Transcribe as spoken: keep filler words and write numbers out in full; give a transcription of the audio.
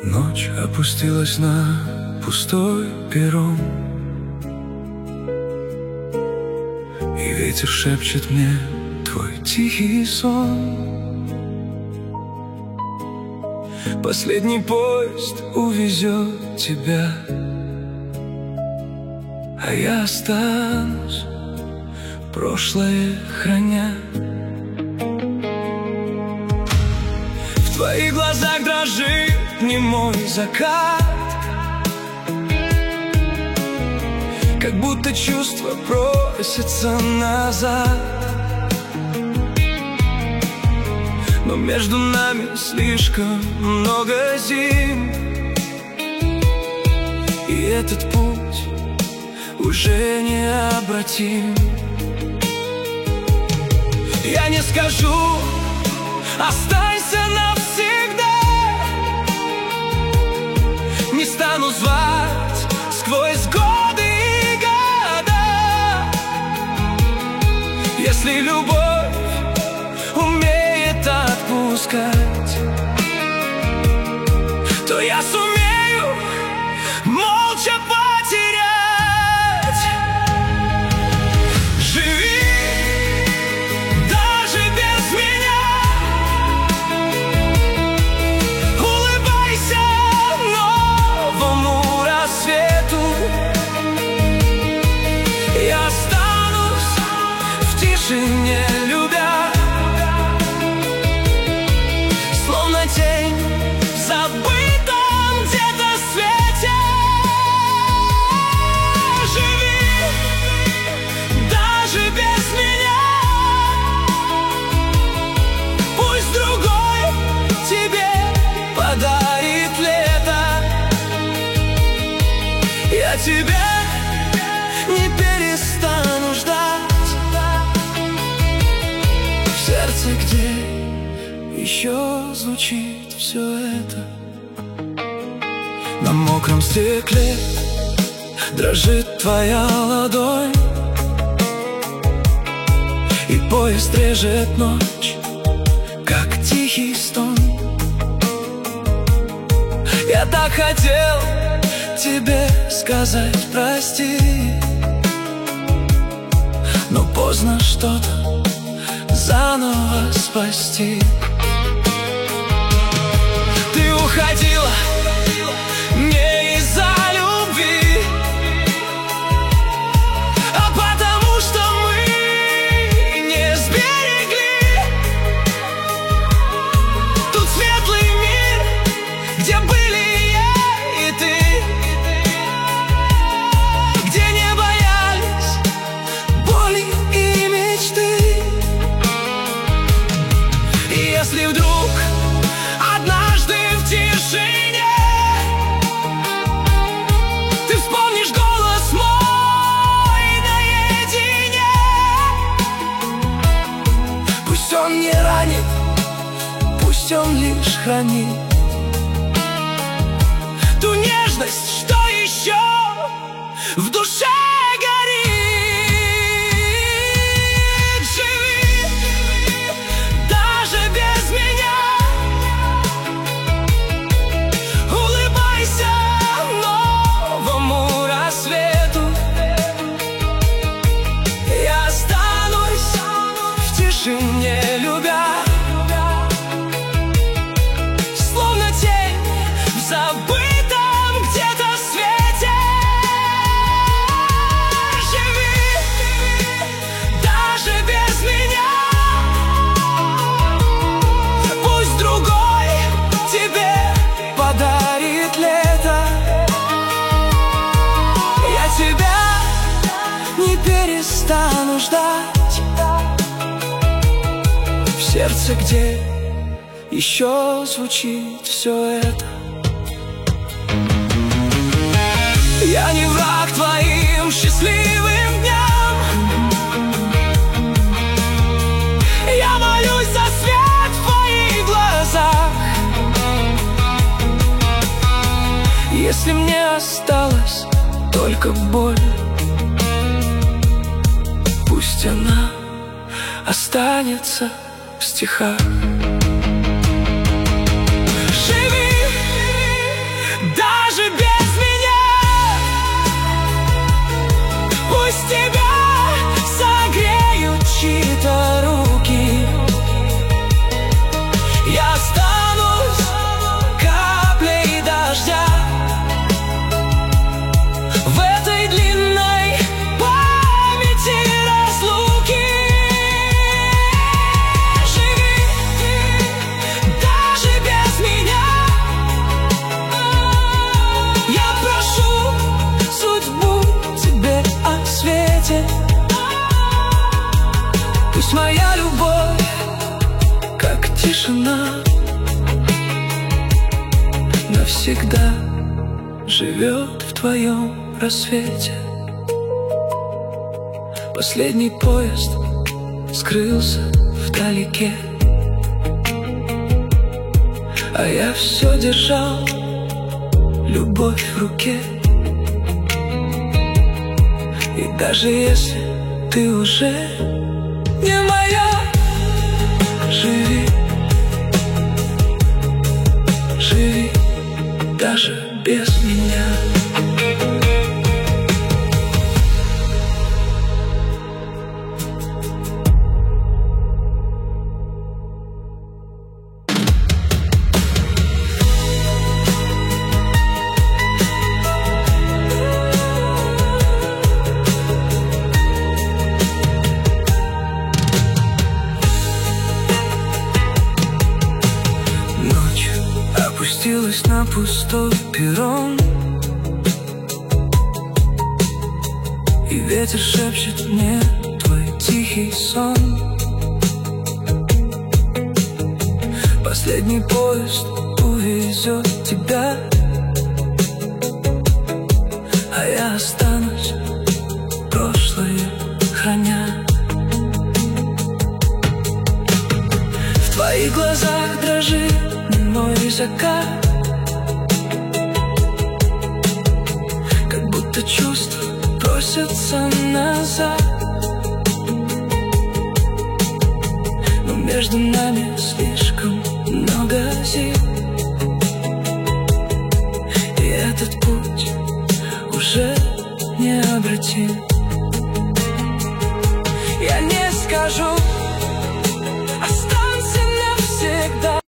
Ночь опустилась на пустой перрон, и ветер шепчет мне твой тихий сон. Последний поезд увезет тебя, а я останусь, прошлое храня. В твоих глазах дрожит немой закат, как будто чувства просятся назад. Но между нами слишком много зим, и этот путь уже необратим. Я не скажу «останься навсегда», не стану звать сквозь годы и года. Если любовь умеет отпускать, то я сумею молча потерять. Живи даже без меня, улыбайся новому рассвету. Я останусь в тишине, любя, словно тень в забытом где-то свете. Живи даже без меня, пусть другой тебе подарит лето. Я тебя не перестану ждать в сердце, где еще звучит все это. На мокром стекле дрожит твоя ладонь, и поезд режет ночь, как тихий стон. Я так хотел тебе сказать прости, но поздно что-то заново спасти. Ты уходила не из-за любви, а потому что мы не сберегли тот светлый мир, где были я и ты, где не боялись боли и мечты. И если вдруг однажды в тишине ты вспомнишь голос мой наедине, пусть он не ранит, пусть он лишь хранит ту нежность, что еще в душе горит. Живи даже без меня, улыбайся новому рассвету. Я останусь в тишине, любя, словно тень в забытом где-то свете. Живи даже без меня, пусть другой тебе подарит лето. Я тебя не перестану ждать в сердце, где еще звучит все это. Я не враг твоим счастливым дням, я молюсь за свет в твоих глазах. Если мне осталась только боль, пусть она останется в стихах. Живи навсегда живет в твоем рассвете. Последний поезд скрылся вдалеке, а я все держал любовь в руке. И даже если ты уже не моя, живи, живи даже без меня. Опустилась на пустой перрон, и ветер шепчет мне твой тихий сон. Последний поезд увезет тебя, а я останусь прошлое храня. В твоих глазах дрожит мой закат, как будто чувства просятся назад, но между нами слишком много зим, и этот путь уже необратим. Я не скажу